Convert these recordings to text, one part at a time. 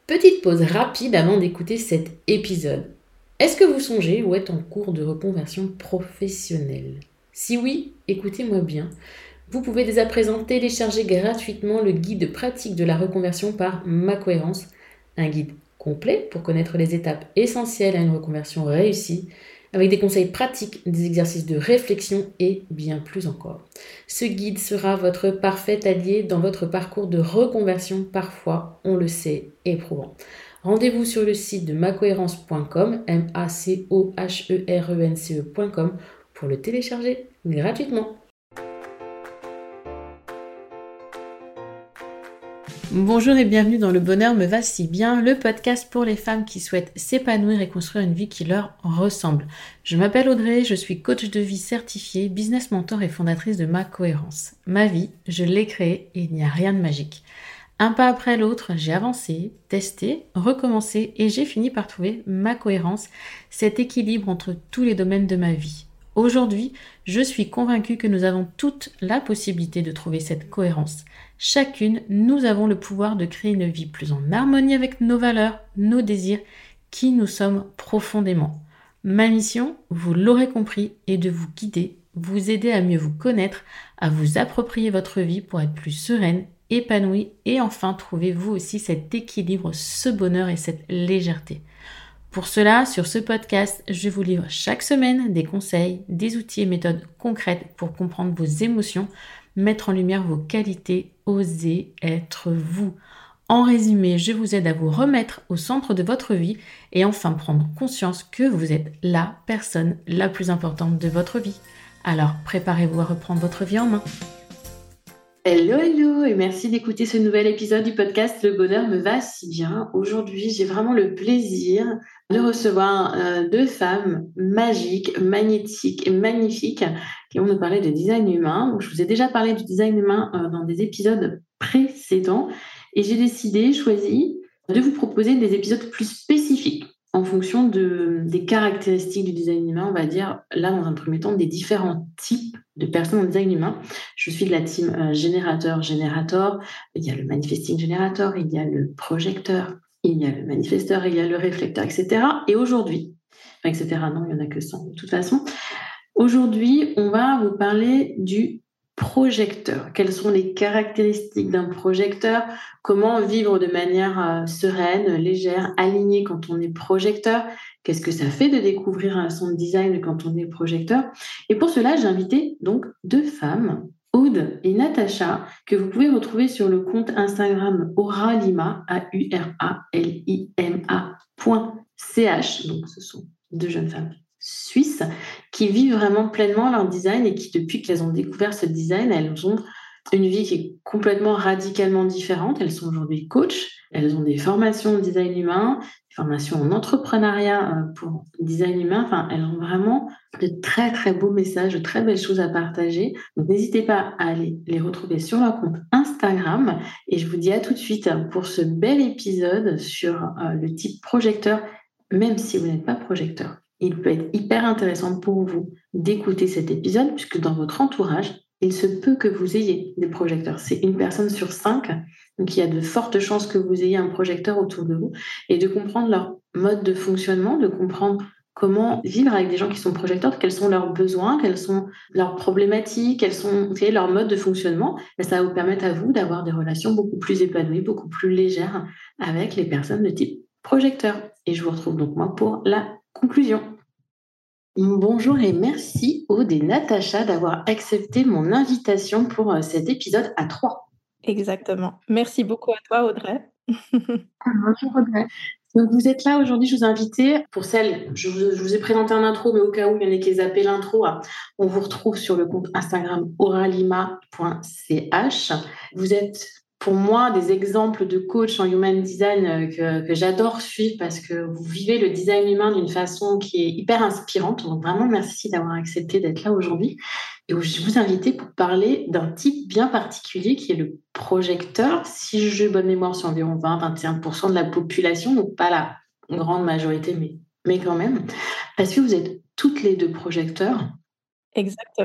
Petite pause rapide avant d'écouter cet épisode. Est-ce que vous songez ou êtes en cours de reconversion professionnelle? Si oui, écoutez-moi bien. Vous pouvez dès à présent télécharger gratuitement le guide pratique de la reconversion par Ma Cohérence, un guide complet pour connaître les étapes essentielles à une reconversion réussie, avec des conseils pratiques, des exercices de réflexion et bien plus encore. Ce guide sera votre parfait allié dans votre parcours de reconversion parfois, on le sait, éprouvant. Rendez-vous sur le site de macohérence.com, macoherence.com, pour le télécharger gratuitement. Bonjour et bienvenue dans Le Bonheur me va si bien, le podcast pour les femmes qui souhaitent s'épanouir et construire une vie qui leur ressemble. Je m'appelle Audrey, je suis coach de vie certifiée, business mentor et fondatrice de Ma Cohérence. Ma vie, je l'ai créée et il n'y a rien de magique. Un pas après l'autre, j'ai avancé, testé, recommencé et j'ai fini par trouver ma cohérence, cet équilibre entre tous les domaines de ma vie. Aujourd'hui, je suis convaincue que nous avons toute la possibilité de trouver cette cohérence. Chacune, nous avons le pouvoir de créer une vie plus en harmonie avec nos valeurs, nos désirs, qui nous sommes profondément. Ma mission, vous l'aurez compris, est de vous guider, vous aider à mieux vous connaître, à vous approprier votre vie pour être plus sereine, épanouie et enfin trouver vous aussi cet équilibre, ce bonheur et cette légèreté. Pour cela, sur ce podcast, je vous livre chaque semaine des conseils, des outils et méthodes concrètes pour comprendre vos émotions, mettre en lumière vos qualités, oser être vous. En résumé, je vous aide à vous remettre au centre de votre vie et enfin prendre conscience que vous êtes la personne la plus importante de votre vie. Alors, préparez-vous à reprendre votre vie en main. Hello et merci d'écouter ce nouvel épisode du podcast Le Bonheur me va si bien. Aujourd'hui, j'ai vraiment le plaisir de recevoir deux femmes magiques, magnétiques et magnifiques qui vont nous parler de design humain. Donc, je vous ai déjà parlé du design humain dans des épisodes précédents et j'ai choisi de vous proposer des épisodes plus spécifiques en fonction des caractéristiques du design humain, on va dire, là, dans un premier temps, des différents types de personnes en design humain. Je suis de la team générateur. Il y a le manifesting générateur, il y a le projecteur, il y a le manifesteur, il y a le réflecteur, etc. Et aujourd'hui, enfin, etc., non, il n'y en a que 100 de toute façon. Aujourd'hui, on va vous parler du projecteur. Quelles sont les caractéristiques d'un projecteur? Comment vivre de manière sereine, légère, alignée quand on est projecteur? Qu'est-ce que ça fait de découvrir son design quand on est projecteur? Et pour cela, j'ai invité donc deux femmes, Aude et Natacha, que vous pouvez retrouver sur le compte Instagram Auralima, AURALIMA.ch. Donc, ce sont deux jeunes femmes suisses qui vivent vraiment pleinement leur design et qui, depuis qu'elles ont découvert ce design, elles ont une vie qui est complètement radicalement différente. Elles sont aujourd'hui coach, elles ont des formations en design humain, des formations en entrepreneuriat pour design humain. Enfin, elles ont vraiment de très, très beaux messages, de très belles choses à partager. Donc, n'hésitez pas à aller les retrouver sur leur compte Instagram. Et je vous dis à tout de suite pour ce bel épisode sur le type projecteur, même si vous n'êtes pas projecteur. Il peut être hyper intéressant pour vous d'écouter cet épisode puisque dans votre entourage, il se peut que vous ayez des projecteurs. C'est une personne sur 5, donc il y a de fortes chances que vous ayez un projecteur autour de vous et de comprendre leur mode de fonctionnement, de comprendre comment vivre avec des gens qui sont projecteurs, quels sont leurs besoins, quelles sont leurs problématiques, quels sont leur mode de fonctionnement. Et ça va vous permettre à vous d'avoir des relations beaucoup plus épanouies, beaucoup plus légères avec les personnes de type projecteur. Et je vous retrouve donc moi pour la conclusion. Bonjour et merci Aude et Natacha d'avoir accepté mon invitation pour cet épisode à 3. Exactement. Merci beaucoup à toi, Audrey. Bonjour Audrey. Donc vous êtes là aujourd'hui, je vous ai invité pour celles, je vous ai présenté en intro, mais au cas où il y en a qui zappé l'intro, on vous retrouve sur le compte Instagram auralima.ch. Vous êtes pour moi des exemples de coach en human design que j'adore suivre parce que vous vivez le design humain d'une façon qui est hyper inspirante. Donc vraiment merci d'avoir accepté d'être là aujourd'hui. Et je vous invite pour parler d'un type bien particulier qui est le projecteur. Si j'ai bonne mémoire, c'est environ 20-21% de la population, donc pas la grande majorité, mais quand même. Parce que vous êtes toutes les deux projecteurs. Exactement.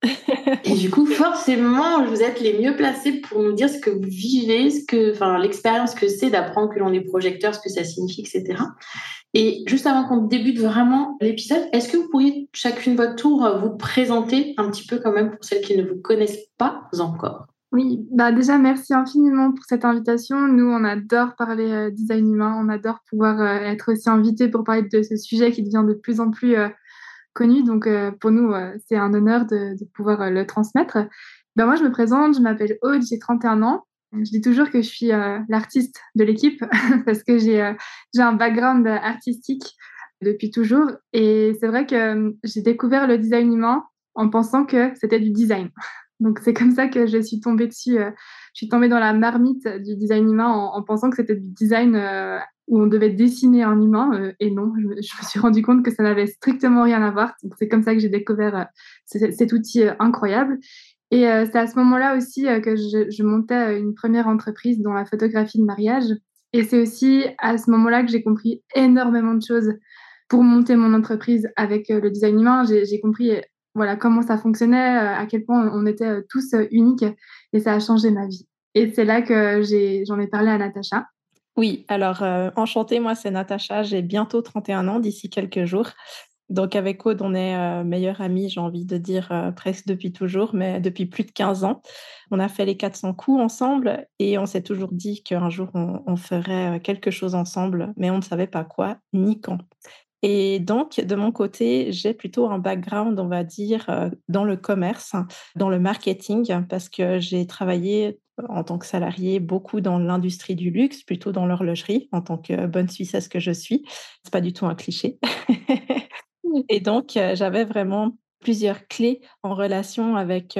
Et du coup, forcément, vous êtes les mieux placés pour nous dire ce que vous vivez, enfin, l'expérience que c'est d'apprendre que l'on est projecteur, ce que ça signifie, etc. Et juste avant qu'on débute vraiment l'épisode, est-ce que vous pourriez chacune votre tour vous présenter un petit peu quand même pour celles qui ne vous connaissent pas encore? Oui, bah déjà, merci infiniment pour cette invitation. Nous, on adore parler design humain, on adore pouvoir être aussi invité pour parler de ce sujet qui devient de plus en plus connu. Donc, pour nous, c'est un honneur de pouvoir le transmettre. Ben, moi, je me présente, je m'appelle Aude, j'ai 31 ans. Je dis toujours que je suis l'artiste de l'équipe parce que j'ai un background artistique depuis toujours. Et c'est vrai que j'ai découvert le design humain en pensant que c'était du design. Donc, c'est comme ça que je suis tombée dessus. Je suis tombée dans la marmite du design humain en pensant que c'était du design où on devait dessiner un humain. Et non, je me suis rendu compte que ça n'avait strictement rien à voir. Donc, c'est comme ça que j'ai découvert cet outil incroyable. Et c'est à ce moment-là aussi que je montais une première entreprise dans la photographie de mariage. Et c'est aussi à ce moment-là que j'ai compris énormément de choses pour monter mon entreprise avec le design humain. J'ai compris voilà, comment ça fonctionnait, à quel point on était tous uniques. Et ça a changé ma vie. Et c'est là que j'en ai parlé à Natacha. Oui, alors enchantée, moi c'est Natacha, j'ai bientôt 31 ans d'ici quelques jours. Donc avec Aude, on est meilleure amie, j'ai envie de dire presque depuis toujours, mais depuis plus de 15 ans. On a fait les 400 coups ensemble et on s'est toujours dit qu'un jour on ferait quelque chose ensemble, mais on ne savait pas quoi ni quand. Et donc, de mon côté, j'ai plutôt un background, on va dire, dans le commerce, dans le marketing, parce que j'ai travaillé en tant que salariée beaucoup dans l'industrie du luxe, plutôt dans l'horlogerie, en tant que bonne Suissesse que je suis. C'est pas du tout un cliché. Et donc, j'avais vraiment plusieurs clés en relation avec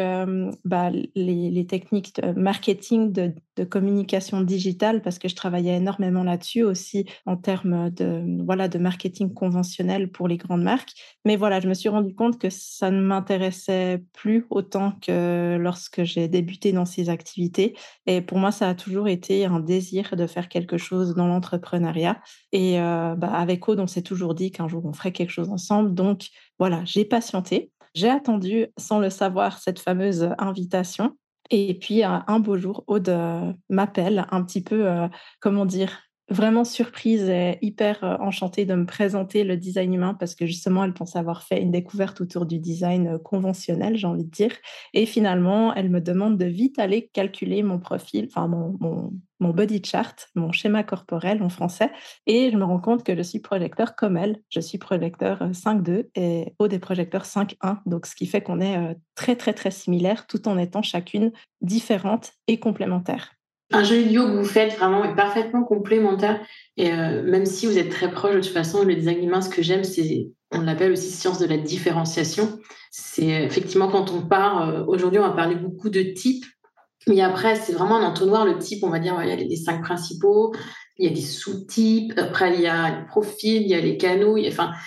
les techniques de marketing, de communication digitale, parce que je travaillais énormément là-dessus aussi en termes de marketing conventionnel pour les grandes marques. Mais voilà, je me suis rendu compte que ça ne m'intéressait plus autant que lorsque j'ai débuté dans ces activités. Et pour moi, ça a toujours été un désir de faire quelque chose dans l'entrepreneuriat. Et avec Aude, on s'est toujours dit qu'un jour, on ferait quelque chose ensemble. Donc, voilà, j'ai patienté. J'ai attendu, sans le savoir, cette fameuse invitation. Et puis, un beau jour, Aude m'appelle un petit peu, comment dire, vraiment surprise et hyper enchantée de me présenter le design humain parce que justement, elle pensait avoir fait une découverte autour du design conventionnel, j'ai envie de dire. Et finalement, elle me demande de vite aller calculer mon profil, enfin mon body chart, mon schéma corporel en français. Et je me rends compte que je suis projecteur comme elle. Je suis projecteur 5.2 et Aude est projecteur 5.1. Donc, ce qui fait qu'on est très, très, très similaires tout en étant chacune différente et complémentaire. Un joli duo que vous faites vraiment est parfaitement complémentaire. Et même si vous êtes très proches, de toute façon, le design humain, ce que j'aime, on l'appelle aussi science de la différenciation. C'est effectivement quand on part, aujourd'hui, on va parler beaucoup de types. Mais après, c'est vraiment un entonnoir, le type, on va dire, il y a les 5 principaux, il y a des sous-types, après il y a le profil, il y a les canaux,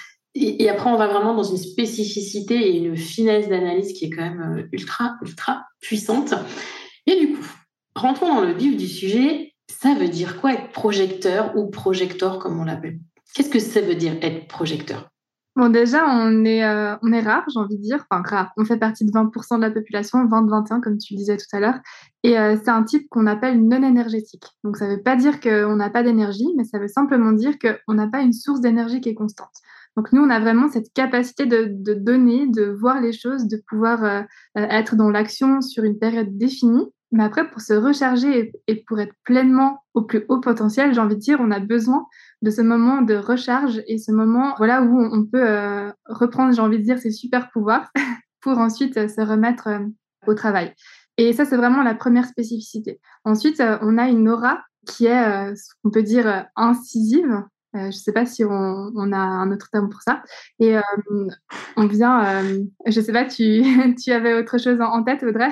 et après on va vraiment dans une spécificité et une finesse d'analyse qui est quand même ultra, ultra puissante. Et du coup, rentrons dans le vif du sujet, ça veut dire quoi être projecteur ou projecteur comme on l'appelle? Qu'est-ce que ça veut dire être projecteur? Bon, déjà, on est rare, j'ai envie de dire. Enfin, rare. On fait partie de 20% de la population, 20-21, comme tu le disais tout à l'heure. Et c'est un type qu'on appelle non énergétique. Donc, ça ne veut pas dire qu'on n'a pas d'énergie, mais ça veut simplement dire qu'on n'a pas une source d'énergie qui est constante. Donc, nous, on a vraiment cette capacité de donner, de voir les choses, de pouvoir être dans l'action sur une période définie. Mais après, pour se recharger et pour être pleinement au plus haut potentiel, j'ai envie de dire, on a besoin de ce moment de recharge et ce moment voilà, où on peut reprendre, j'ai envie de dire, ses super pouvoirs pour ensuite se remettre au travail. Et ça, c'est vraiment la première spécificité. Ensuite, on a une aura qui est, ce qu'on peut dire, incisive. Je ne sais pas si on a un autre terme pour ça. Et on vient, je ne sais pas, tu avais autre chose en tête, Audrey?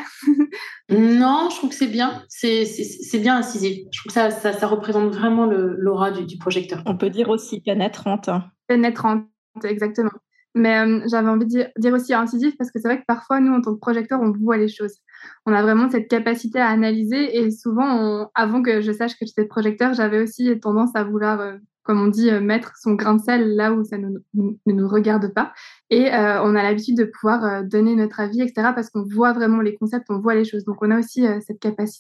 Non, je trouve que c'est bien. C'est bien incisif. Je trouve que ça représente vraiment l'aura du projecteur. On peut dire aussi pénétrante. Pénétrante, exactement. Mais j'avais envie de dire aussi incisif parce que c'est vrai que parfois, nous, en tant que projecteur, on voit les choses. On a vraiment cette capacité à analyser et souvent, avant que je sache que j'étais projecteur, j'avais aussi tendance à vouloir comme on dit, mettre son grain de sel là où ça ne nous regarde pas. Et on a l'habitude de pouvoir donner notre avis, etc., parce qu'on voit vraiment les concepts, on voit les choses. Donc on a aussi cette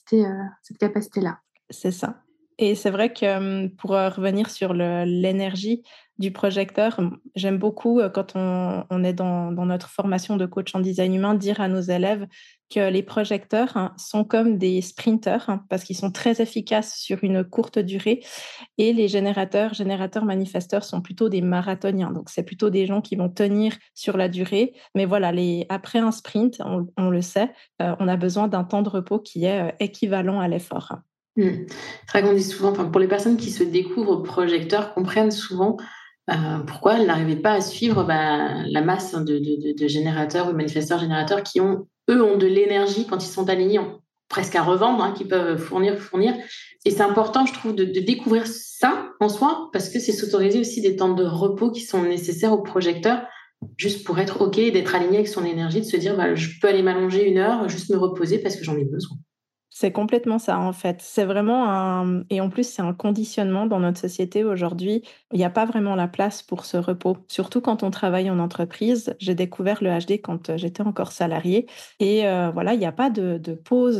capacité-là. C'est ça. Et c'est vrai que pour revenir sur l'énergie du projecteur, j'aime beaucoup quand on est dans notre formation de coach en design humain, dire à nos élèves que les projecteurs sont comme des sprinteurs parce qu'ils sont très efficaces sur une courte durée et les générateurs manifesteurs sont plutôt des marathoniens. Donc, c'est plutôt des gens qui vont tenir sur la durée. Mais voilà, après un sprint, on le sait, on a besoin d'un temps de repos qui est équivalent à l'effort. C'est vrai qu'on dit souvent, pour les personnes qui se découvrent projecteurs, comprennent souvent pourquoi elles n'arrivaient pas à suivre la masse de générateurs ou de manifesteurs générateurs qui ont de l'énergie quand ils sont alignés, presque à revendre, qui peuvent fournir. Et c'est important, je trouve, de découvrir ça en soi, parce que c'est s'autoriser aussi des temps de repos qui sont nécessaires aux projecteurs, juste pour être OK, d'être aligné avec son énergie, de se dire je peux aller m'allonger 1 heure, juste me reposer parce que j'en ai besoin. C'est complètement ça, en fait. C'est vraiment et en plus, c'est un conditionnement dans notre société aujourd'hui. Il n'y a pas vraiment la place pour ce repos, surtout quand on travaille en entreprise. J'ai découvert le HD quand j'étais encore salariée et voilà, il n'y a pas de pause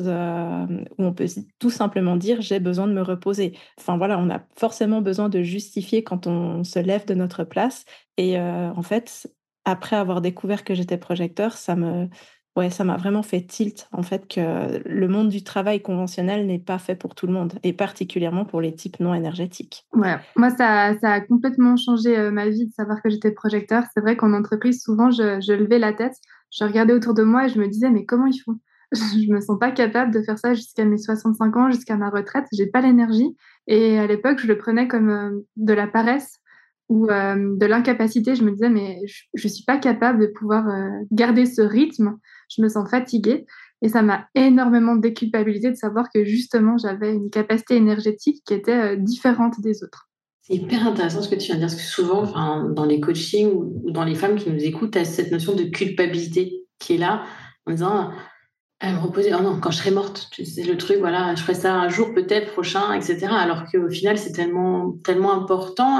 où on peut tout simplement dire: «J'ai besoin de me reposer». Enfin voilà, on a forcément besoin de justifier quand on se lève de notre place et en fait, après avoir découvert que j'étais projecteur, ouais, ça m'a vraiment fait tilt, en fait, que le monde du travail conventionnel n'est pas fait pour tout le monde et particulièrement pour les types non énergétiques. Ouais, moi ça a complètement changé, ma vie de savoir que j'étais projecteur. C'est vrai qu'en entreprise, souvent, je levais la tête, je regardais autour de moi et je me disais: «Mais comment ils font?» Je me sens pas capable de faire ça jusqu'à mes 65 ans, jusqu'à ma retraite, j'ai pas l'énergie et à l'époque, je le prenais comme, de la paresse ou, de l'incapacité. Je me disais: «Mais je suis pas capable de pouvoir, garder ce rythme, je me sens fatiguée». Et ça m'a énormément déculpabilisée de savoir que justement, j'avais une capacité énergétique qui était, différente des autres. C'est hyper intéressant ce que tu viens de dire, parce que souvent, dans les coachings ou dans les femmes qui nous écoutent, tu as cette notion de culpabilité qui est là, en disant me reposer, oh non, quand je serai morte, c'est le truc, voilà, je ferai ça un jour peut-être prochain, etc. Alors qu'au final, c'est tellement, tellement important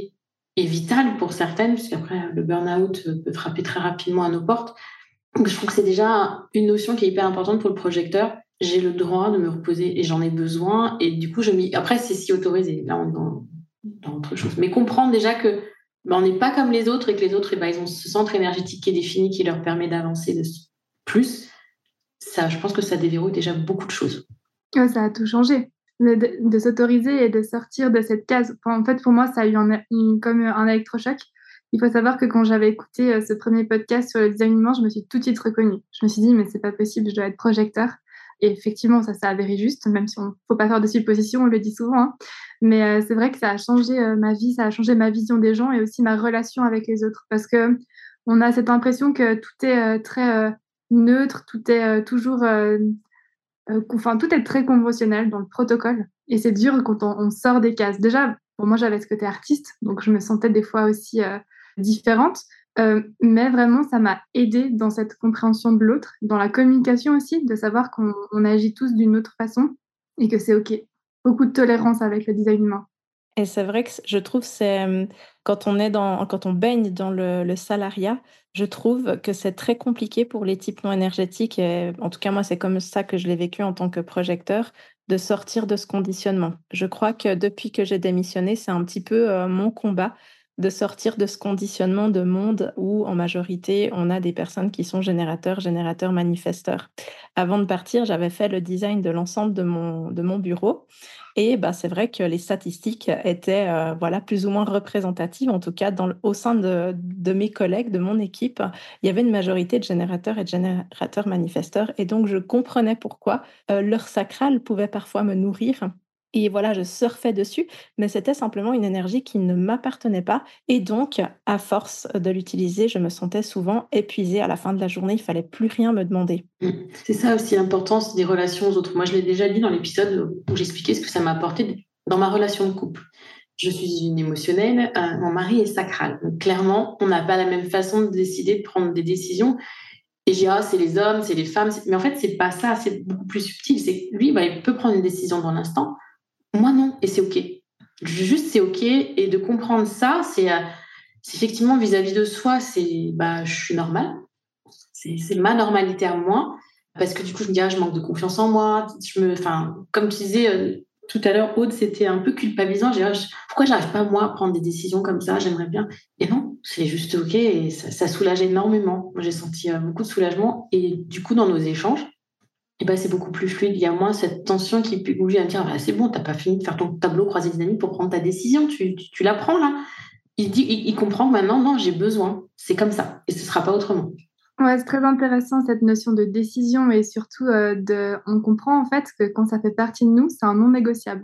et vital pour certaines, puisqu'après, le burn-out peut frapper très rapidement à nos portes. Donc, je trouve que c'est déjà une notion qui est hyper importante pour le projecteur. J'ai le droit de me reposer et j'en ai besoin. Et du coup, après, c'est s'y autoriser. Là, on est dans autre chose. Mais comprendre déjà que on n'est pas comme les autres et que les autres, ils ont ce centre énergétique qui est défini, qui leur permet d'avancer plus. Ça, je pense que ça déverrouille déjà beaucoup de choses. Ouais, ça a tout changé. De s'autoriser et de sortir de cette case. Enfin, en fait, pour moi, ça a eu comme un électrochoc. Il faut savoir que quand j'avais écouté ce premier podcast sur le design humain, je me suis tout de suite reconnue. Je me suis dit, mais c'est pas possible, je dois être projecteur. Et effectivement, ça s'est avéré juste, même si on faut pas faire de suppositions, on le dit souvent, hein. Mais c'est vrai que ça a changé ma vie, ça a changé ma vision des gens et aussi ma relation avec les autres. Parce que on a cette impression que tout est très neutre, tout est toujours enfin, tout est très conventionnel dans le protocole et c'est dur quand on sort des cases. Déjà, pour moi, j'avais ce côté artiste, donc je me sentais des fois aussi, différente, mais vraiment ça m'a aidée dans cette compréhension de l'autre, dans la communication aussi, de savoir qu'on agit tous d'une autre façon et que c'est OK. Beaucoup de tolérance avec le design humain. Et c'est vrai que je trouve quand on baigne dans le salariat, je trouve que c'est très compliqué pour les types non énergétiques et en tout cas moi c'est comme ça que je l'ai vécu en tant que projecteur, de sortir de ce conditionnement. Je crois que depuis que j'ai démissionné, c'est un petit peu, mon combat de sortir de ce conditionnement de monde où en majorité on a des personnes qui sont générateurs, manifesteurs. Avant de partir, j'avais fait le design de l'ensemble de mon bureau et bah, c'est vrai que les statistiques étaient, voilà, plus ou moins représentatives, en tout cas au sein de mes collègues, de mon équipe. Il y avait une majorité de générateurs et de générateurs manifesteurs et donc je comprenais pourquoi, leur sacral pouvait parfois me nourrir et voilà, je surfais dessus, mais c'était simplement une énergie qui ne m'appartenait pas et donc à force de l'utiliser, je me sentais souvent épuisée à la fin de la journée, il fallait plus rien me demander. C'est ça aussi l'importance des relations aux autres. Moi, je l'ai déjà dit dans l'épisode où j'expliquais ce que ça m'a apporté dans ma relation de couple. Je suis une émotionnelle, mon mari est sacral. Donc, clairement, on n'a pas la même façon de décider, de prendre des décisions. Et j'ai c'est les hommes, c'est les femmes. Mais en fait, c'est pas ça, c'est beaucoup plus subtil. C'est lui, il peut prendre une décision dans l'instant. Moi, non. Et c'est OK. Juste, c'est OK. Et de comprendre ça, c'est effectivement vis-à-vis de soi, je suis normale. C'est ma normalité à moi. Parce que du coup, je me dis, je manque de confiance en moi. Comme tu disais tout à l'heure, Aude, c'était un peu culpabilisant. Pourquoi j'arrive pas, moi, à prendre des décisions comme ça? J'aimerais bien. Et non, c'est juste OK. Et ça soulage énormément. Moi, j'ai senti beaucoup de soulagement. Et du coup, dans nos échanges, c'est beaucoup plus fluide. Il y a moins cette tension qui peut bouger à me dire, c'est bon, t'as pas fini de faire ton tableau croisé dynamique pour prendre ta décision. Tu la prends là. Il comprend que maintenant, non, j'ai besoin. C'est comme ça. Et ce sera pas autrement. Ouais, c'est très intéressant cette notion de décision et surtout on comprend en fait que quand ça fait partie de nous, c'est un non négociable.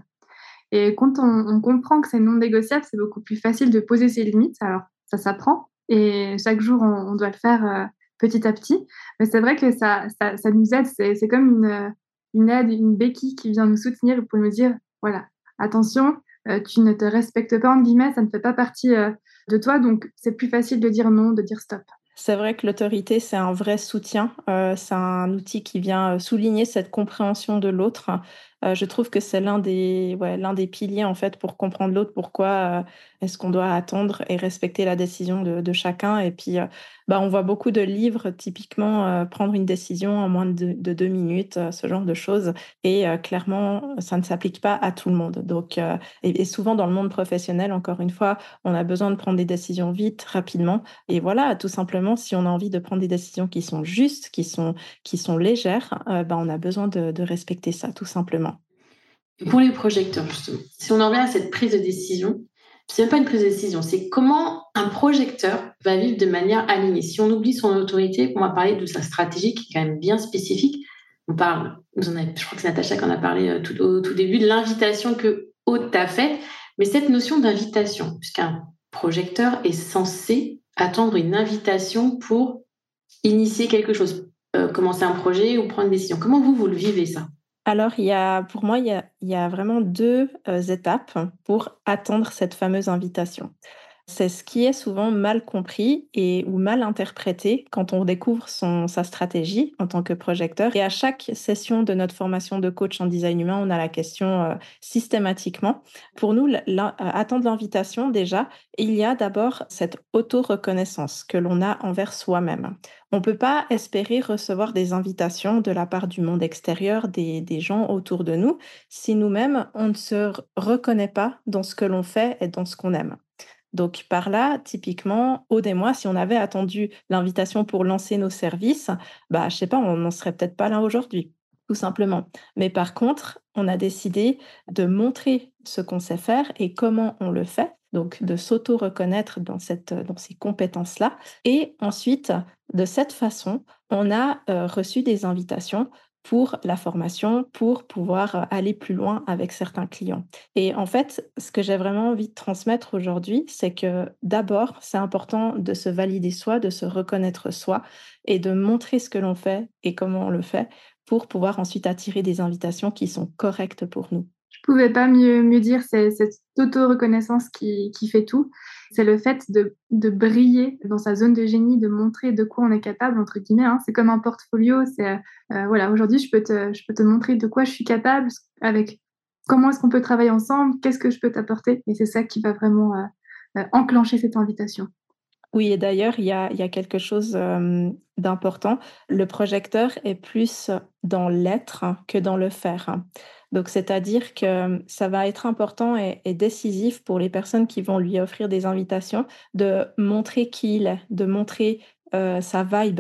Et quand on comprend que c'est non négociable, c'est beaucoup plus facile de poser ses limites. Alors, ça s'apprend et chaque jour, on doit le faire petit à petit. Mais c'est vrai que ça nous aide. C'est comme une aide, une béquille qui vient nous soutenir pour nous dire, voilà, attention, tu ne te respectes pas, en guillemets, ça ne fait pas partie de toi. Donc, c'est plus facile de dire non, de dire stop. C'est vrai que l'autorité, c'est un vrai soutien. C'est un outil qui vient souligner cette compréhension de l'autre. Je trouve que c'est l'un des piliers en fait pour comprendre l'autre. Pourquoi est-ce qu'on doit attendre et respecter la décision de chacun. Et puis, on voit beaucoup de livres, typiquement prendre une décision en moins de 2 minutes, ce genre de choses. Et clairement, ça ne s'applique pas à tout le monde. Donc, et souvent dans le monde professionnel, encore une fois, on a besoin de prendre des décisions vite, rapidement. Et voilà, tout simplement, si on a envie de prendre des décisions qui sont justes, qui sont légères, on a besoin de respecter ça, tout simplement. Et pour les projecteurs, justement, si on en revient à cette prise de décision, c'est même pas une prise de décision, c'est comment un projecteur va vivre de manière alignée. Si on oublie son autorité, on va parler de sa stratégie qui est quand même bien spécifique. Je crois que c'est Natacha qui en a parlé au tout début, de l'invitation que Aude t'a faite. Mais cette notion d'invitation, puisqu'un projecteur est censé attendre une invitation pour initier quelque chose, commencer un projet ou prendre une décision. Comment vous le vivez, ça? Alors, pour moi, il y a vraiment 2 étapes pour attendre cette fameuse invitation. C'est ce qui est souvent mal compris ou mal interprété quand on découvre sa stratégie en tant que projecteur. Et à chaque session de notre formation de coach en design humain, on a la question systématiquement. Pour nous, attendre l'invitation, déjà, il y a d'abord cette auto-reconnaissance que l'on a envers soi-même. On ne peut pas espérer recevoir des invitations de la part du monde extérieur, des gens autour de nous, si nous-mêmes, on ne se reconnaît pas dans ce que l'on fait et dans ce qu'on aime. Donc par là, typiquement, Aude et moi, si on avait attendu l'invitation pour lancer nos services, je sais pas, on n'en serait peut-être pas là aujourd'hui, tout simplement. Mais par contre, on a décidé de montrer ce qu'on sait faire et comment on le fait, donc de s'auto-reconnaître dans ces compétences-là. Et ensuite, de cette façon, on a reçu des invitations pour la formation, pour pouvoir aller plus loin avec certains clients. Et en fait, ce que j'ai vraiment envie de transmettre aujourd'hui, c'est que d'abord, c'est important de se valider soi, de se reconnaître soi et de montrer ce que l'on fait et comment on le fait pour pouvoir ensuite attirer des invitations qui sont correctes pour nous. Je pouvais pas mieux dire, c'est cette auto-reconnaissance qui fait tout. C'est le fait de briller dans sa zone de génie, de montrer de quoi on est capable, entre guillemets, hein. C'est comme un portfolio. C'est, voilà, aujourd'hui, je peux te montrer de quoi je suis capable, avec comment est-ce qu'on peut travailler ensemble, qu'est-ce que je peux t'apporter. Et c'est ça qui va vraiment enclencher cette invitation. Oui, et d'ailleurs, il y a quelque chose d'important. Le projecteur est plus dans l'être que dans le faire. Donc, c'est-à-dire que ça va être important et décisif pour les personnes qui vont lui offrir des invitations de montrer qui il est, de montrer sa vibe,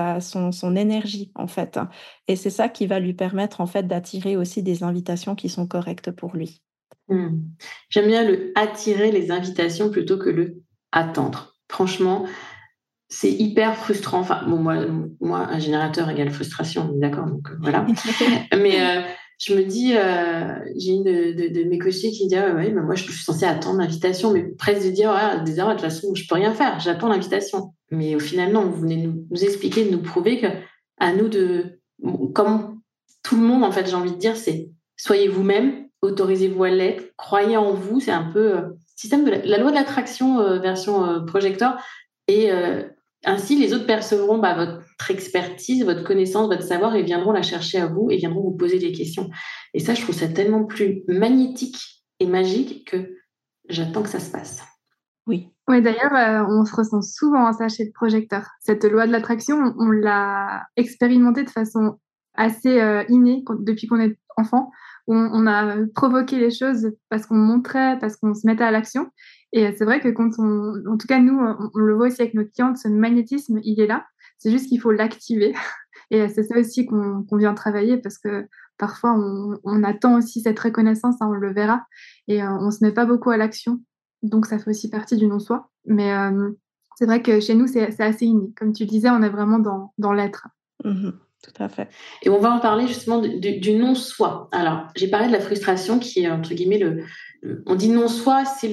son énergie, en fait. Et c'est ça qui va lui permettre, en fait, d'attirer aussi des invitations qui sont correctes pour lui. J'aime bien le attirer les invitations plutôt que le attendre. Franchement, c'est hyper frustrant. Enfin, bon, moi, un générateur égale frustration, on est d'accord, donc voilà. Mais je me dis, j'ai une de mes coachées qui me dit, moi, je suis censée attendre l'invitation, mais presque de dire, de toute façon, je peux rien faire, j'attends l'invitation. Mais au final, non, vous venez nous expliquer, de nous prouver que à nous comme tout le monde, en fait, j'ai envie de dire, c'est soyez vous-même, autorisez-vous à l'être, croyez en vous, c'est un peu système de la loi de l'attraction version projecteur. Et ainsi, les autres percevront votre expertise, votre connaissance, votre savoir et viendront la chercher à vous et viendront vous poser des questions. Et ça, je trouve ça tellement plus magnétique et magique que j'attends que ça se passe. Oui. Oui, d'ailleurs, on se ressent souvent à ça chez le projecteur. Cette loi de l'attraction, on l'a expérimentée de façon assez innée depuis qu'on est enfant. On a provoqué les choses parce qu'on montrait, parce qu'on se mettait à l'action. Et c'est vrai que en tout cas, nous, on le voit aussi avec nos clientes, ce magnétisme, il est là. C'est juste qu'il faut l'activer. Et c'est ça aussi qu'on vient travailler parce que parfois, on attend aussi cette reconnaissance, hein, on le verra, et on se met pas beaucoup à l'action. Donc, ça fait aussi partie du non-soi. Mais c'est vrai que chez nous, c'est assez inné. Comme tu disais, on est vraiment dans l'être. Tout à fait. Et on va en parler justement du non-soi. Alors, j'ai parlé de la frustration qui est, entre guillemets, on dit non-soi, c'est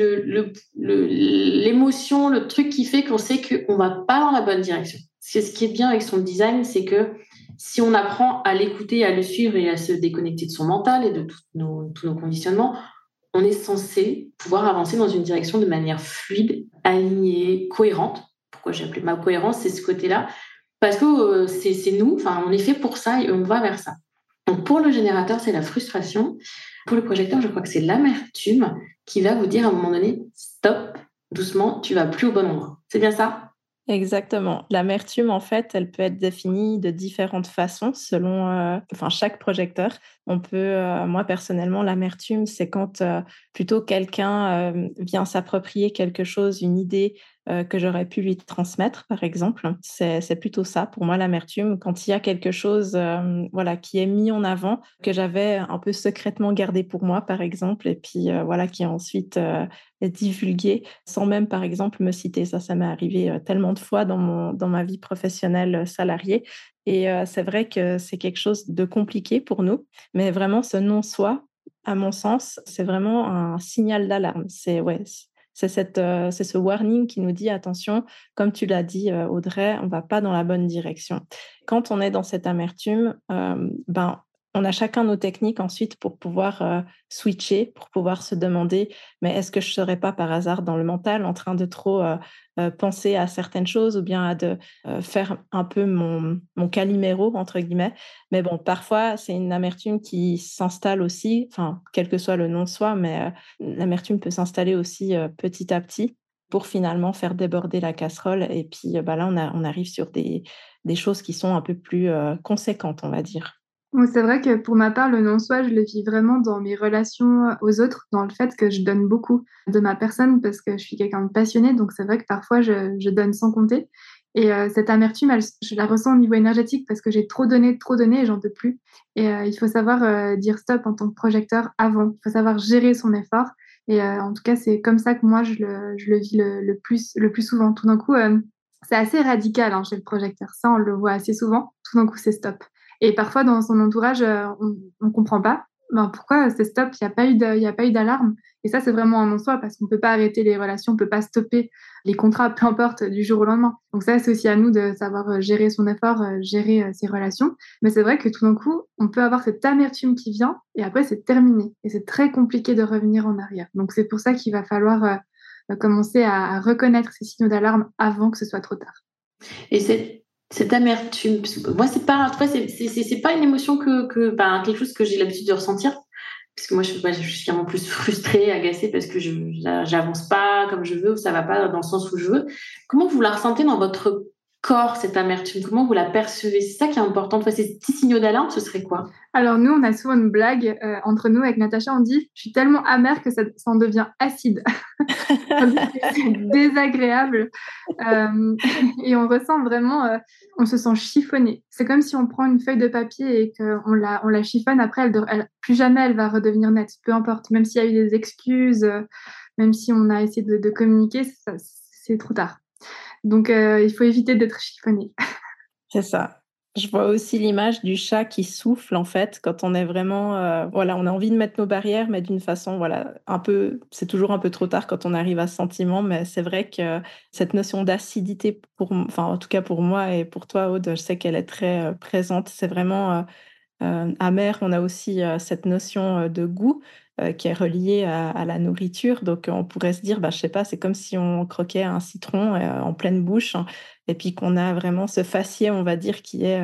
l'émotion, le truc qui fait qu'on sait qu'on va pas dans la bonne direction. Ce qui est bien avec son design, c'est que si on apprend à l'écouter, à le suivre et à se déconnecter de son mental et de tous nos conditionnements, on est censé pouvoir avancer dans une direction de manière fluide, alignée, cohérente. Pourquoi j'ai appelé ma cohérence, c'est ce côté-là. Parce que c'est nous, enfin, on est fait pour ça et on va vers ça. Donc, pour le générateur, c'est la frustration. Pour le projecteur, je crois que c'est l'amertume qui va vous dire à un moment donné, stop, doucement, tu vas plus au bon endroit. C'est bien ça? Exactement. L'amertume, en fait, elle peut être définie de différentes façons selon chaque projecteur. On peut, moi personnellement, l'amertume, c'est quand plutôt quelqu'un vient s'approprier quelque chose, une idée que j'aurais pu lui transmettre, par exemple. C'est plutôt ça pour moi, l'amertume, quand il y a quelque chose qui est mis en avant, que j'avais un peu secrètement gardé pour moi, par exemple, et puis qui est ensuite divulgué sans même, par exemple, me citer. Ça m'est arrivé tellement de fois dans ma vie professionnelle salariée. Et c'est vrai que c'est quelque chose de compliqué pour nous, mais vraiment ce non-soi, à mon sens, c'est vraiment un signal d'alarme. C'est ce warning qui nous dit attention, comme tu l'as dit, Audrey, on va pas dans la bonne direction. Quand on est dans cette amertume, on a chacun nos techniques ensuite pour pouvoir switcher, pour pouvoir se demander, mais est-ce que je serais pas par hasard dans le mental en train de trop penser à certaines choses ou bien à faire un peu mon Calimero, entre guillemets. Mais bon, parfois, c'est une amertume qui s'installe aussi, enfin, quel que soit le non-soi, mais l'amertume peut s'installer aussi petit à petit pour finalement faire déborder la casserole. Et puis là, on arrive sur des choses qui sont un peu plus conséquentes, on va dire. Oui, c'est vrai que pour ma part, le non-soi, je le vis vraiment dans mes relations aux autres, dans le fait que je donne beaucoup de ma personne parce que je suis quelqu'un de passionné. Donc, c'est vrai que parfois, je donne sans compter. Et cette amertume, je la ressens au niveau énergétique parce que j'ai trop donné et j'en peux plus. Et il faut savoir dire stop en tant que projecteur avant. Il faut savoir gérer son effort. Et en tout cas, c'est comme ça que moi, je le vis le plus souvent. Tout d'un coup, c'est assez radical, hein, chez le projecteur. Ça, on le voit assez souvent. Tout d'un coup, c'est stop. Et parfois, dans son entourage, on ne comprend pas. Ben, pourquoi c'est stop, il n'y a pas eu d'alarme. Et ça, c'est vraiment un non-soi parce qu'on ne peut pas arrêter les relations, on ne peut pas stopper les contrats, peu importe, du jour au lendemain. Donc ça, c'est aussi à nous de savoir gérer son effort, gérer ses relations. Mais c'est vrai que tout d'un coup, on peut avoir cette amertume qui vient et après, c'est terminé. Et c'est très compliqué de revenir en arrière. Donc c'est pour ça qu'il va falloir commencer à reconnaître ces signaux d'alarme avant que ce soit trop tard. Et cette amertume, parce que moi, c'est pas, tu vois, c'est pas une émotion quelque chose que j'ai l'habitude de ressentir. Parce que moi, je suis vraiment plus frustrée, agacée parce que j'avance pas comme je veux, ou ça va pas dans le sens où je veux. Comment vous la ressentez dans votre corps, cette amertume? Comment vous la percevez? C'est ça qui est important. Enfin, ces petits signaux d'alarme, ce serait quoi? Alors nous, on a souvent une blague entre nous avec Natacha, on dit je suis tellement amère que ça en devient acide. C'est désagréable. Et on ressent vraiment, on se sent chiffonné. C'est comme si on prend une feuille de papier et qu'on la chiffonne. Après, plus jamais elle va redevenir nette, peu importe. Même s'il y a eu des excuses, même si on a essayé de communiquer, c'est trop tard. Donc, il faut éviter d'être chiffonné. C'est ça. Je vois aussi l'image du chat qui souffle, en fait, quand on est vraiment, on a envie de mettre nos barrières, mais d'une façon, c'est toujours un peu trop tard quand on arrive à ce sentiment, mais c'est vrai que cette notion d'acidité, en tout cas pour moi et pour toi, Aude, je sais qu'elle est très présente. C'est vraiment amer. On a aussi cette notion de goût qui est reliée à la nourriture. Donc, on pourrait se dire, je sais pas, c'est comme si on croquait un citron en pleine bouche, hein, et puis qu'on a vraiment ce faciès, on va dire, qui est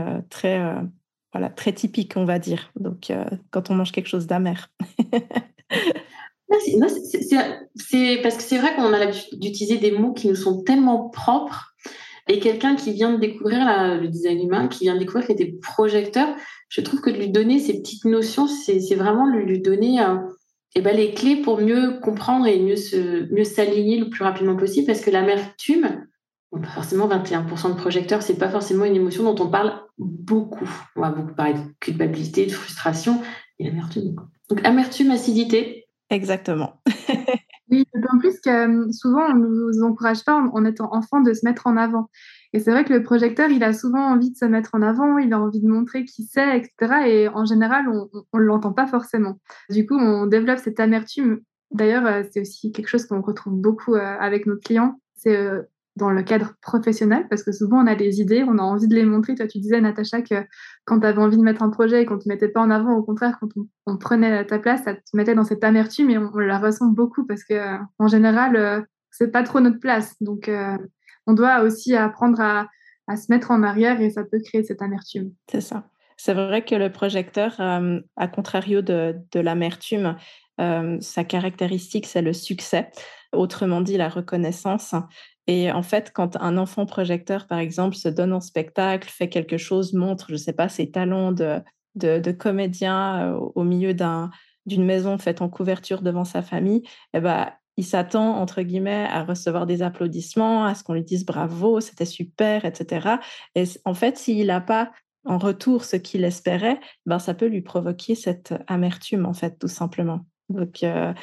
très typique, on va dire. Donc, quand on mange quelque chose d'amer. Merci. Non, c'est parce que c'est vrai qu'on a l'habitude d'utiliser des mots qui nous sont tellement propres. Et quelqu'un qui vient de découvrir le design humain, qui vient de découvrir qu'il était projecteur, je trouve que de lui donner ces petites notions, c'est vraiment lui donner les clés pour mieux comprendre et mieux s'aligner le plus rapidement possible. Parce que l'amertume, bon, forcément 21% de projecteurs, c'est pas forcément une émotion dont on parle beaucoup. On va beaucoup parler de culpabilité, de frustration et l'amertume. Donc amertume, acidité. Exactement. Oui, d'autant plus que souvent, on ne nous encourage pas en étant enfant de se mettre en avant. Et c'est vrai que le projecteur, il a souvent envie de se mettre en avant, il a envie de montrer qui c'est, etc. Et en général, on ne l'entend pas forcément. Du coup, on développe cette amertume. D'ailleurs, c'est aussi quelque chose qu'on retrouve beaucoup avec nos clients. C'est dans le cadre professionnel, parce que souvent, on a des idées, on a envie de les montrer. Toi, tu disais, Natacha, que quand tu avais envie de mettre un projet et qu'on ne te mettait pas en avant, au contraire, quand on prenait ta place, ça te mettait dans cette amertume et on la ressent beaucoup parce que, en général, c'est pas trop notre place. Donc, on doit aussi apprendre à se mettre en arrière et ça peut créer cette amertume. C'est ça. C'est vrai que le projecteur, à contrario de l'amertume, sa caractéristique, c'est le succès, autrement dit la reconnaissance. Et en fait, quand un enfant projecteur, par exemple, se donne en spectacle, fait quelque chose, montre, je ne sais pas, ses talents de comédien au milieu d'une maison faite en couverture devant sa famille, eh ben, il s'attend, entre guillemets, à recevoir des applaudissements, à ce qu'on lui dise bravo, c'était super, etc. Et en fait, s'il n'a pas en retour ce qu'il espérait, ben, ça peut lui provoquer cette amertume, en fait, tout simplement. Donc,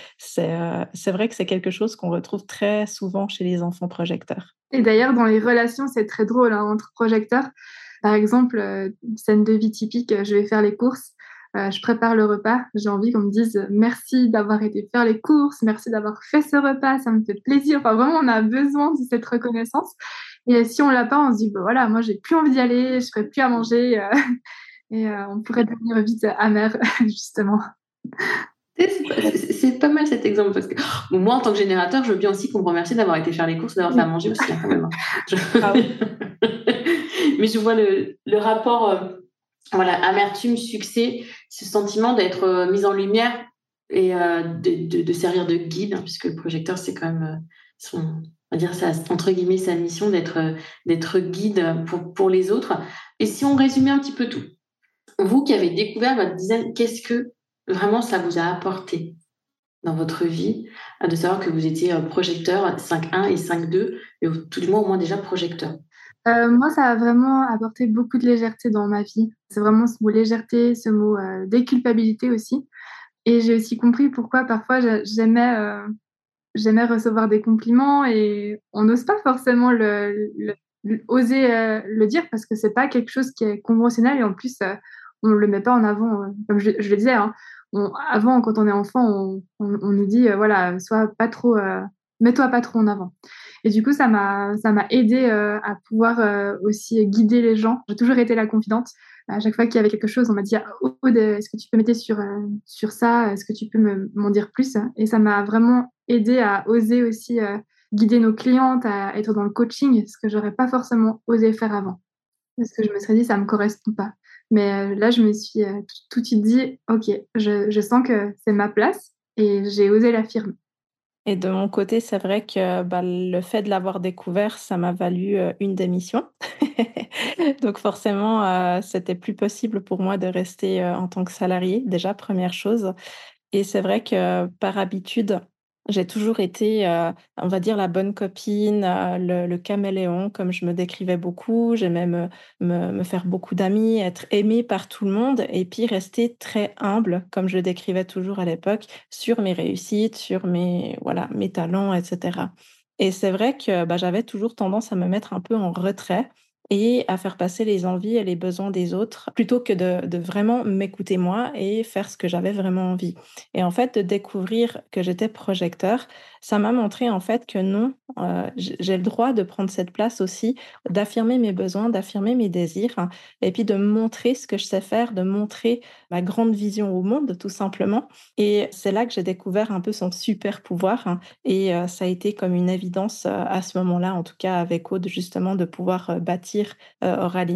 c'est vrai que c'est quelque chose qu'on retrouve très souvent chez les enfants projecteurs. Et d'ailleurs, dans les relations, c'est très drôle hein, entre projecteurs. Par exemple, scène de vie typique, je vais faire les courses, je prépare le repas, j'ai envie qu'on me dise merci d'avoir été faire les courses, merci d'avoir fait ce repas, ça me fait plaisir. Enfin, vraiment, on a besoin de cette reconnaissance. Et si on l'a pas, on se dit, bah, voilà, moi, j'ai plus envie d'y aller, je ferai plus à manger. Et on pourrait devenir vite amer, justement. C'est pas mal cet exemple parce que moi, en tant que générateur, je veux bien aussi qu'on me remercie d'avoir été faire les courses, d'avoir fait à manger aussi, hein, quand même. Ah oui. Mais je vois le rapport, amertume, succès, ce sentiment d'être mis en lumière et de servir de guide, hein, puisque le projecteur, c'est quand même on va dire ça, entre guillemets, sa mission d'être guide pour les autres. Et si on résumait un petit peu tout, vous qui avez découvert votre design, qu'est-ce que vraiment ça vous a apporté dans votre vie, de savoir que vous étiez projecteur 5.1 et 5.2, et tout du moins au moins déjà projecteur? Moi, ça a vraiment apporté beaucoup de légèreté dans ma vie. C'est vraiment ce mot légèreté, ce mot déculpabilité aussi. Et j'ai aussi compris pourquoi parfois j'aimais recevoir des compliments et on n'ose pas forcément oser le dire parce que c'est pas quelque chose qui est conventionnel et en plus on le met pas en avant. Comme je le disais, hein, avant quand on est enfant, on nous dit voilà, sois pas trop, mets-toi pas trop en avant. Et du coup, ça m'a aidé à pouvoir aussi guider les gens. J'ai toujours été la confidente. À chaque fois qu'il y avait quelque chose, on m'a dit ah, Aude, est-ce que tu peux m'aider sur ça? Est-ce que tu peux m'en dire plus? Et ça m'a vraiment aidé à oser aussi guider nos clientes, à être dans le coaching, ce que j'aurais pas forcément osé faire avant. Parce que je me serais dit, ça me correspond pas. Mais là, je me suis tout de suite dit, OK, je sens que c'est ma place et j'ai osé l'affirmer. Et de mon côté, c'est vrai que, bah, le fait de l'avoir découvert, ça m'a valu, une démission. Donc forcément, c'était plus possible pour moi de rester, en tant que salariée, déjà, première chose. Et c'est vrai que, par habitude, j'ai toujours été, on va dire la bonne copine, le caméléon comme je me décrivais beaucoup. J'aimais me faire beaucoup d'amis, être aimée par tout le monde et puis rester très humble, comme je le décrivais toujours à l'époque, sur mes réussites, sur mes talents et cetera. Et c'est vrai que, bah, j'avais toujours tendance à me mettre un peu en retrait et à faire passer les envies et les besoins des autres plutôt que de vraiment m'écouter moi et faire ce que j'avais vraiment envie. Et en fait, de découvrir que j'étais projecteur, ça m'a montré en fait que non, j'ai le droit de prendre cette place aussi, d'affirmer mes besoins, d'affirmer mes désirs, hein, et puis de montrer ce que je sais faire, de montrer ma grande vision au monde, tout simplement. Et c'est là que j'ai découvert un peu son super pouvoir, hein, et ça a été comme une évidence, à ce moment-là, en tout cas avec Aude, justement, de pouvoir, bâtir, Oralima.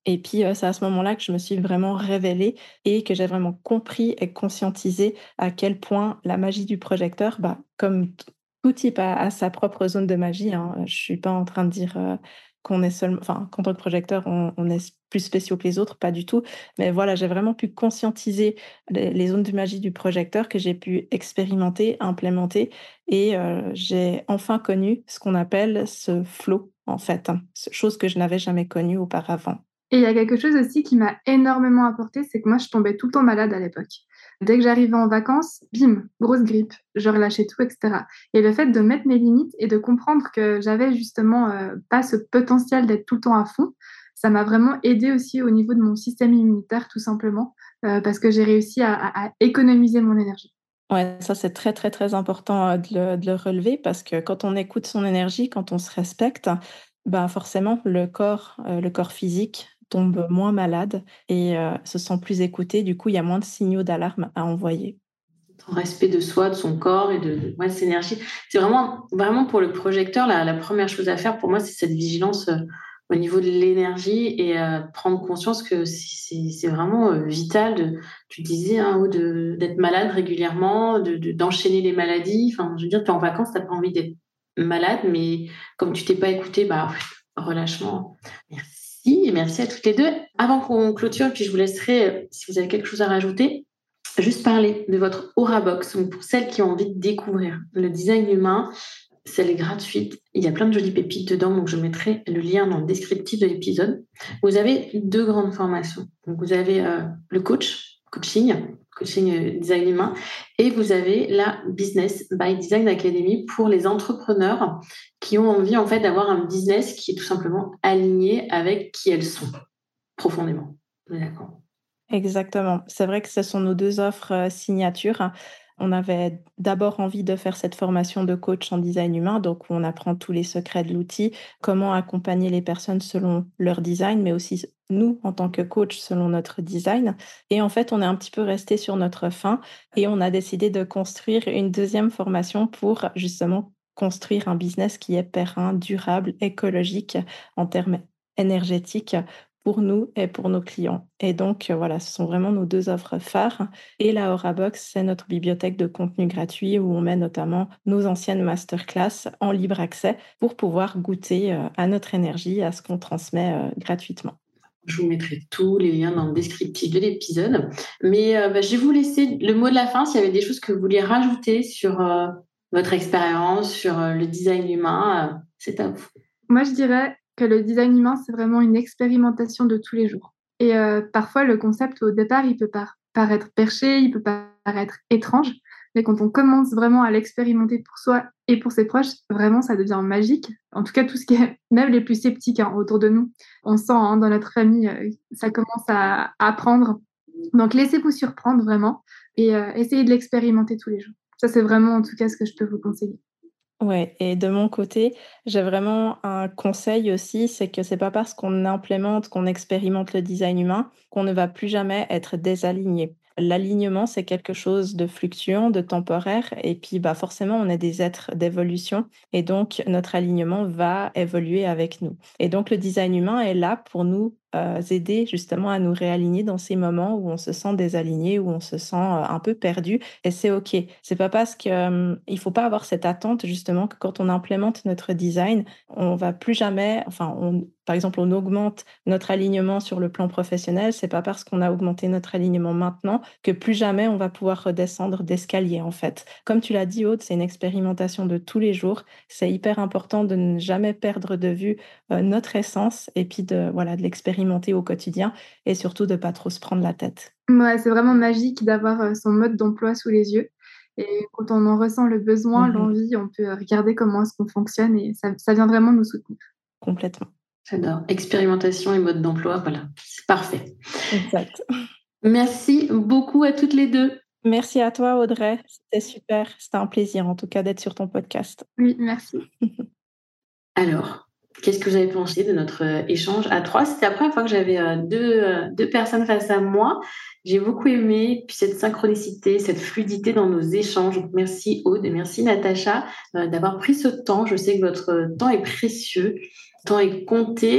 Et puis, c'est à ce moment-là que je me suis vraiment révélée et que j'ai vraiment compris et conscientisé à quel point la magie du projecteur, comme tout type a sa propre zone de magie, hein. Je suis pas en train de dire, qu'on est qu'en tant que projecteur, on est plus spéciaux que les autres, pas du tout. Mais voilà, j'ai vraiment pu conscientiser les zones de magie du projecteur que j'ai pu expérimenter, implémenter et j'ai enfin connu ce qu'on appelle ce flow, en fait, hein. Chose que je n'avais jamais connue auparavant. Et il y a quelque chose aussi qui m'a énormément apporté, c'est que moi, je tombais tout le temps malade à l'époque. Dès que j'arrivais en vacances, bim, grosse grippe, je relâchais tout, etc. Et le fait de mettre mes limites et de comprendre que j'avais justement pas ce potentiel d'être tout le temps à fond, ça m'a vraiment aidé aussi au niveau de mon système immunitaire, tout simplement, parce que j'ai réussi à économiser mon énergie. Ouais, ça, c'est très, très, très important, de le relever parce que quand on écoute son énergie, quand on se respecte, forcément le corps physique tombe moins malade et se sent plus écouté. Du coup, il y a moins de signaux d'alarme à envoyer. En respect de soi, de son corps et de cette énergie. C'est vraiment, vraiment pour le projecteur, la première chose à faire pour moi, c'est cette vigilance au niveau de l'énergie et prendre conscience que c'est vraiment vital tu disais, hein, d'être malade régulièrement, d'enchaîner les maladies. Enfin, je veux dire, tu es en vacances, tu n'as pas envie d'être malade, mais comme tu t'es pas écouté, relâchement. Merci et merci à toutes les deux. Avant qu'on clôture, puis je vous laisserai, si vous avez quelque chose à rajouter, juste parler de votre Aura Box. Donc pour celles qui ont envie de découvrir le design humain, elle est gratuite. Il y a plein de jolies pépites dedans, donc je mettrai le lien dans le descriptif de l'épisode. Vous avez 2 grandes formations. Donc vous avez le coaching design humain, et vous avez la Business by Design Academy pour les entrepreneurs qui ont envie en fait d'avoir un business qui est tout simplement aligné avec qui elles sont profondément. D'accord. Exactement. C'est vrai que ce sont nos 2 offres, signature. On avait d'abord envie de faire cette formation de coach en design humain, donc où on apprend tous les secrets de l'outil, comment accompagner les personnes selon leur design, mais aussi nous, en tant que coach, selon notre design. Et en fait, on est un petit peu resté sur notre faim et on a décidé de construire une deuxième formation pour justement construire un business qui est périn, durable, écologique en termes énergétiques pour nous et pour nos clients. Et donc, voilà, ce sont vraiment nos 2 offres phares. Et la Aura Box, c'est notre bibliothèque de contenu gratuit où on met notamment nos anciennes masterclass en libre accès pour pouvoir goûter à notre énergie, à ce qu'on transmet gratuitement. Je vous mettrai tous les liens dans le descriptif de l'épisode. Mais je vais vous laisser le mot de la fin s'il y avait des choses que vous vouliez rajouter sur votre expérience, sur le design humain. C'est à vous. Moi, je dirais que le design humain, c'est vraiment une expérimentation de tous les jours. Et parfois, le concept, au départ, il peut paraître perché, il peut paraître étrange, mais quand on commence vraiment à l'expérimenter pour soi et pour ses proches, vraiment, ça devient magique. En tout cas, tout ce qui est, même les plus sceptiques autour de nous, on sent dans notre famille, ça commence à apprendre. Donc, laissez-vous surprendre vraiment et essayez de l'expérimenter tous les jours. Ça, c'est vraiment, en tout cas, ce que je peux vous conseiller. Ouais, et de mon côté, j'ai vraiment un conseil aussi, c'est que c'est pas parce qu'on implémente, qu'on expérimente le design humain, qu'on ne va plus jamais être désaligné. L'alignement, c'est quelque chose de fluctuant, de temporaire, et puis forcément, on est des êtres d'évolution, et donc notre alignement va évoluer avec nous. Et donc le design humain est là pour nous aider justement à nous réaligner dans ces moments où on se sent désaligné, où on se sent un peu perdu, et c'est OK. C'est pas parce que, il faut pas avoir cette attente justement que quand on implémente notre design, on va plus jamais par exemple, on augmente notre alignement sur le plan professionnel, c'est pas parce qu'on a augmenté notre alignement maintenant que plus jamais on va pouvoir redescendre d'escalier, en fait. Comme tu l'as dit, Aude, c'est une expérimentation de tous les jours. C'est hyper important de ne jamais perdre de vue, notre essence et puis de l'expérimenter au quotidien et surtout de pas trop se prendre la tête. Ouais, c'est vraiment magique d'avoir son mode d'emploi sous les yeux. Et quand on en ressent le besoin, Mmh. l'envie, on peut regarder comment est-ce qu'on fonctionne et ça vient vraiment nous soutenir. Complètement. J'adore. Expérimentation et mode d'emploi, voilà. C'est parfait. Exact. Merci beaucoup à toutes les deux. Merci à toi, Audrey. C'était super. C'était un plaisir, en tout cas, d'être sur ton podcast. Oui, merci. Alors, qu'est-ce que vous avez pensé de notre échange à 3? C'était la première fois que j'avais deux personnes face à moi. J'ai beaucoup aimé, puis cette synchronicité, cette fluidité dans nos échanges. Donc, merci Aude et merci Natacha d'avoir pris ce temps. Je sais que votre temps est précieux, le temps est compté.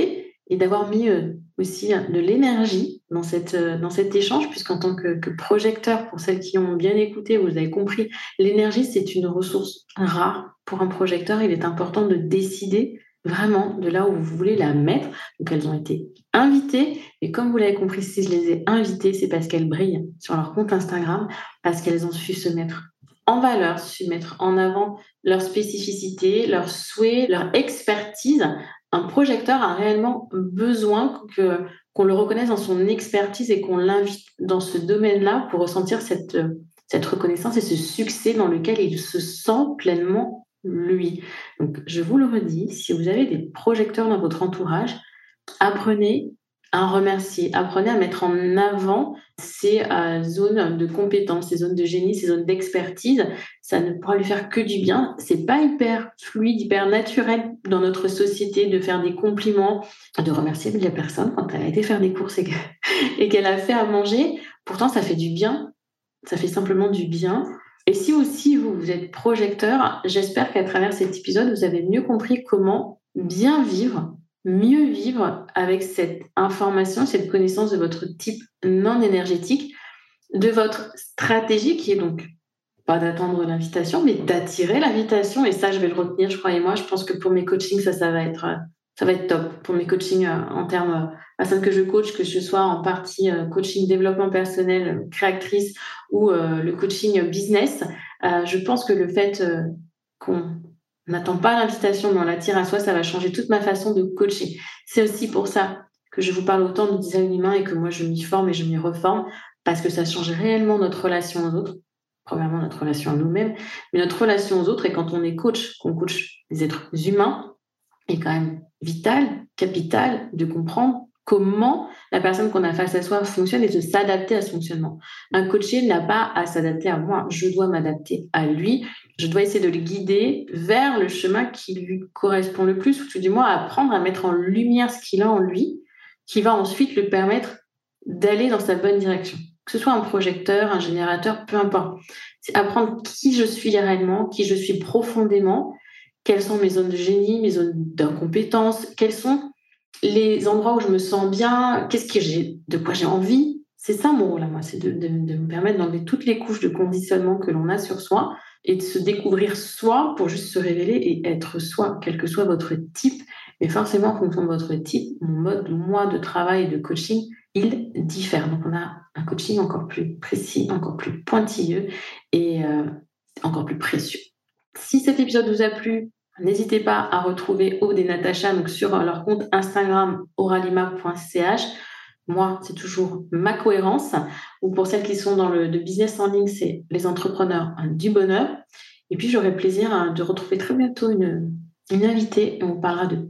et d'avoir mis aussi de l'énergie dans cet échange, puisqu'en tant que projecteur, pour celles qui ont bien écouté, vous avez compris, l'énergie, c'est une ressource rare pour un projecteur. Il est important de décider vraiment de là où vous voulez la mettre. Donc, elles ont été invitées. Et comme vous l'avez compris, si je les ai invitées, c'est parce qu'elles brillent sur leur compte Instagram, parce qu'elles ont su se mettre en valeur, su mettre en avant leur spécificité, leurs souhaits, leur expertise. Un projecteur a réellement besoin qu'on le reconnaisse dans son expertise et qu'on l'invite dans ce domaine-là pour ressentir cette reconnaissance et ce succès dans lequel il se sent pleinement lui. Donc, je vous le redis, si vous avez des projecteurs dans votre entourage, apprenez à remercier, apprenez à mettre en avant ces zones de compétences, ces zones de génie, ces zones d'expertise. Ça ne pourra lui faire que du bien. C'est pas hyper fluide, hyper naturel dans notre société de faire des compliments, de remercier la personne quand elle a été faire des courses et qu'elle a fait à manger. Pourtant, ça fait du bien. Ça fait simplement du bien. Et si aussi vous êtes projecteur, j'espère qu'à travers cet épisode, vous avez mieux compris comment bien vivre, mieux vivre avec cette information, cette connaissance de votre type non énergétique, de votre stratégie qui est donc pas d'attendre l'invitation, mais d'attirer l'invitation. Et ça, je vais le retenir, je crois, et moi, je pense que pour mes coachings, ça va être top. Pour mes coachings en termes personnes que je coach, que ce soit en partie coaching développement personnel, créatrice ou le coaching business, je pense que le fait qu'on n'attend pas l'invitation, mais on l'attire à soi, ça va changer toute ma façon de coacher. C'est aussi pour ça que je vous parle autant de design humain et que moi, je m'y forme et je m'y reforme, parce que ça change réellement notre relation aux autres. Premièrement, notre relation à nous-mêmes, mais notre relation aux autres. Et quand on est coach, qu'on coach des êtres humains, est quand même vital, capital de comprendre comment la personne qu'on a face à soi fonctionne et de s'adapter à ce fonctionnement. Un coaché n'a pas à s'adapter à moi, je dois m'adapter à lui, je dois essayer de le guider vers le chemin qui lui correspond le plus, ou tout du moins apprendre à mettre en lumière ce qu'il a en lui, qui va ensuite lui permettre d'aller dans sa bonne direction. Que ce soit un projecteur, un générateur, peu importe. C'est apprendre qui je suis réellement, qui je suis profondément, quelles sont mes zones de génie, mes zones d'incompétence, quels sont les endroits où je me sens bien, de quoi j'ai envie. C'est ça mon rôle à moi, c'est de me permettre d'enlever toutes les couches de conditionnement que l'on a sur soi et de se découvrir soi pour juste se révéler et être soi, quel que soit votre type. Mais forcément, en fonction de votre type, mon mode, moi, de travail et de coaching, il diffère. Donc, on a un coaching encore plus précis, encore plus pointilleux et encore plus précieux. Si cet épisode vous a plu, n'hésitez pas à retrouver Aude et Natacha donc sur leur compte Instagram oralima.ch. Moi, c'est toujours ma cohérence. Ou pour celles qui sont dans le business en ligne, c'est les entrepreneurs du bonheur. Et puis, j'aurai plaisir de retrouver très bientôt une invitée et on parlera de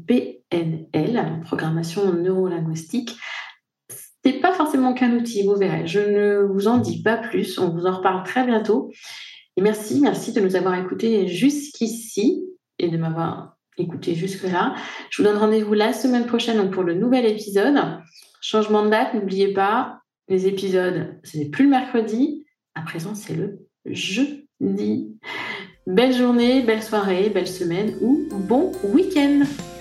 PNL, programmation neurolinguistique. C'est pas forcément qu'un outil, vous verrez. Je ne vous en dis pas plus. On vous en reparle très bientôt. Et merci de nous avoir écoutés jusqu'ici et de m'avoir écouté jusque-là. Je vous donne rendez-vous la semaine prochaine donc pour le nouvel épisode. Changement de date, n'oubliez pas, les épisodes, ce n'est plus le mercredi. À présent, c'est le jeudi. Belle journée, belle soirée, belle semaine ou bon week-end.